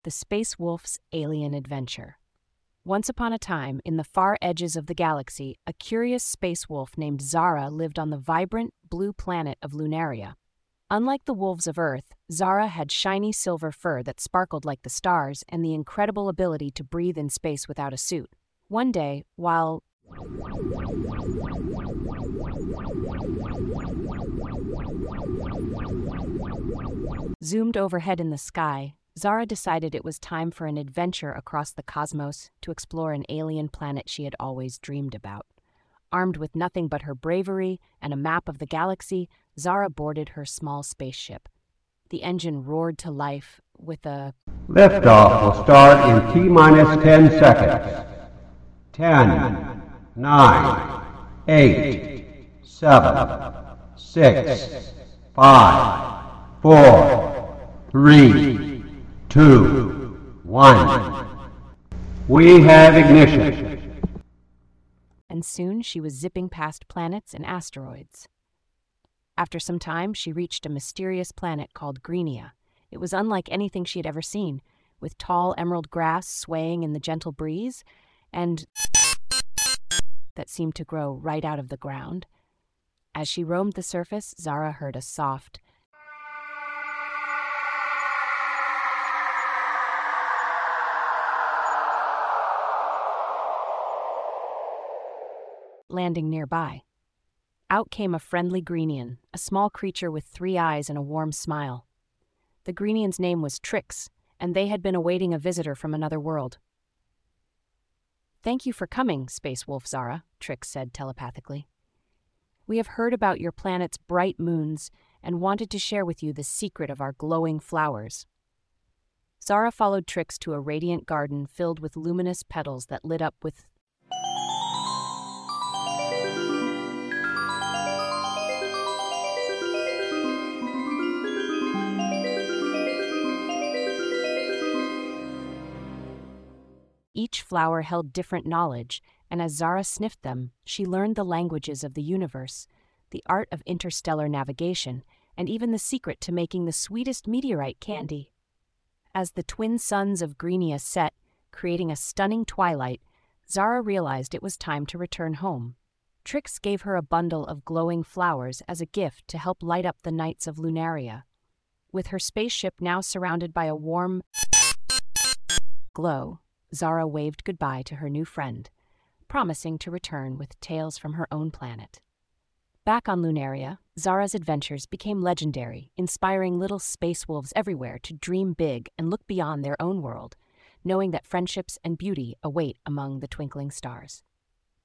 The Space Wolf's Alien Adventure. Once upon a time, in the far edges of the galaxy, a curious space wolf named Zara lived on the vibrant, blue planet of Lunaria. Unlike the wolves of Earth, Zara had shiny silver fur that sparkled like the stars and the incredible ability to breathe in space without a suit. One day, while zoomed overhead in the sky, Zara decided it was time for an adventure across the cosmos to explore an alien planet she had always dreamed about. Armed with nothing but her bravery and a map of the galaxy, Zara boarded her small spaceship. The engine roared to life with a Liftoff will start in T-minus 10 seconds. 10, 9, 8, 7, 6, 5, 4, 3, 2, 1. We have ignition. And soon she was zipping past planets and asteroids. After some time, she reached a mysterious planet called Greenia. It was unlike anything she had ever seen, with tall emerald grass swaying in the gentle breeze, and that seemed to grow right out of the ground. As she roamed the surface, Zara heard a soft landing nearby. Out came a friendly Greenian, a small creature with 3 eyes and a warm smile. The Greenian's name was Trix, and they had been awaiting a visitor from another world. "Thank you for coming, Space Wolf Zara," Trix said telepathically. "We have heard about your planet's bright moons and wanted to share with you the secret of our glowing flowers." Zara followed Trix to a radiant garden filled with luminous petals that lit up with each flower held different knowledge, and as Zara sniffed them, she learned the languages of the universe, the art of interstellar navigation, and even the secret to making the sweetest meteorite candy. As the twin suns of Greenia set, creating a stunning twilight, Zara realized it was time to return home. Trix gave her a bundle of glowing flowers as a gift to help light up the nights of Lunaria. With her spaceship now surrounded by a warm glow, Zara waved goodbye to her new friend, promising to return with tales from her own planet. Back on Lunaria, Zara's adventures became legendary, inspiring little space wolves everywhere to dream big and look beyond their own world, knowing that friendships and beauty await among the twinkling stars.